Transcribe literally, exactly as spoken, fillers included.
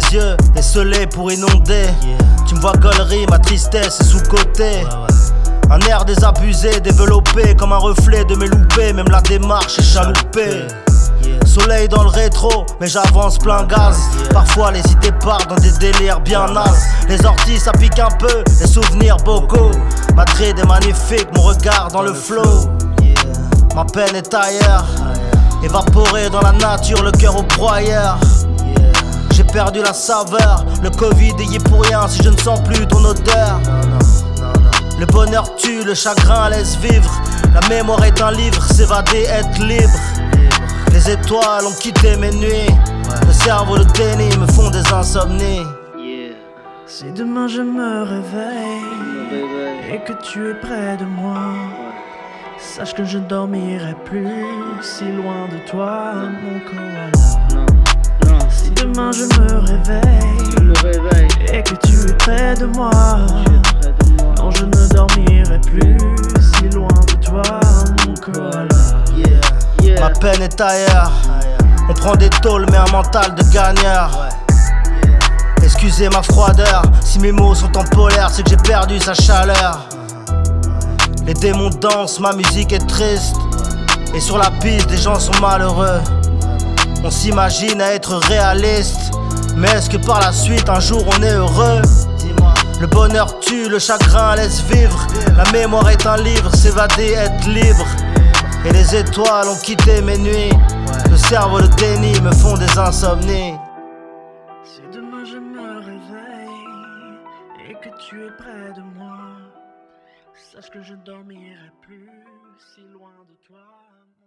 yeux, esselés pour inonder. Yeah. Tu me vois gaulerie, ma tristesse est sous-côté. Ouais, ouais. Un air désabusé, développé comme un reflet de mes loupés. Même la démarche est chaloupée. Yeah. Soleil dans le rétro, mais j'avance plein gaz. Yeah. Parfois les idées partent dans des délires bien nazes. Les orties ça pique un peu, les souvenirs beaucoup. Madrid est magnifique, mon regard dans, dans le flow. Yeah. Ma peine est ailleurs, évaporé dans la nature, le cœur au broyeur. Yeah. J'ai perdu la saveur, le Covid y est pour rien si je ne sens plus ton odeur. Non, non, non, non. Le bonheur tue, le chagrin laisse vivre. La mémoire est un livre, s'évader, être libre. libre. Les étoiles ont quitté mes nuits. Ouais. Le cerveau, le déni me font des insomnies. Yeah. Si demain je me réveille, me réveille. et que tu es près de moi, ouais. Sache que je dormirai plus si loin de toi, non. Mon koala. Non, non. Si demain je me réveille, je me réveille. et que tu es près de moi, près de moi. Non, je ne dormirai plus si loin de toi, mon koala. Yeah. Yeah. Ma peine est ailleurs. On prend des tôles mais un mental de gagneur. Ouais. Yeah. Excusez ma froideur, si mes mots sont en polaire, c'est que j'ai perdu sa chaleur. Les démons dansent, ma musique est triste. Et sur la piste, des gens sont malheureux. On s'imagine à être réaliste, mais est-ce que par la suite, un jour, on est heureux? Le bonheur tue, le chagrin laisse vivre. La mémoire est un livre, s'évader, être libre. Et les étoiles ont quitté mes nuits. Le cerveau, le déni me font des insomnies. Si demain je me réveille, et que tu es près de moi, sache que je dormirai plus si loin de toi.